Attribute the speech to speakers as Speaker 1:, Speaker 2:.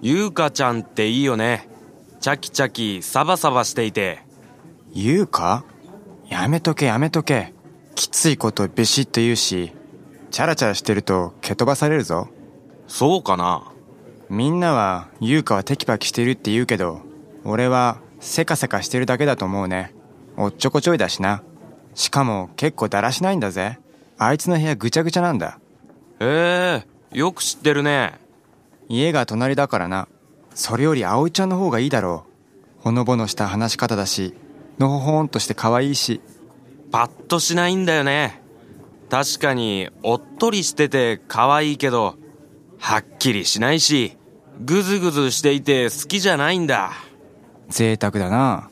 Speaker 1: ゆうかちゃんっていいよね。チャキチャキサバサバしていて。
Speaker 2: ゆうか？やめとけやめとけ。きついことビシッと言うし、チャラチャラしてると蹴飛ばされるぞ。
Speaker 1: そうかな。
Speaker 2: みんなはゆうかはテキパキしてるって言うけど、俺はせかせかしてるだけだと思うね。おっちょこちょいだしな。しかも結構だらしないんだぜ。あいつの部屋ぐちゃぐちゃなんだ。
Speaker 1: へえ、よく知ってるね。
Speaker 2: 家が隣だからな。それより葵ちゃんの方がいいだろう。ほのぼのした話し方だし、のほほんとして可愛いし。
Speaker 1: パッとしないんだよね。確かにおっとりしてて可愛いけど、はっきりしないし、ぐずぐずしていて好きじゃないんだ。
Speaker 2: 贅沢だな。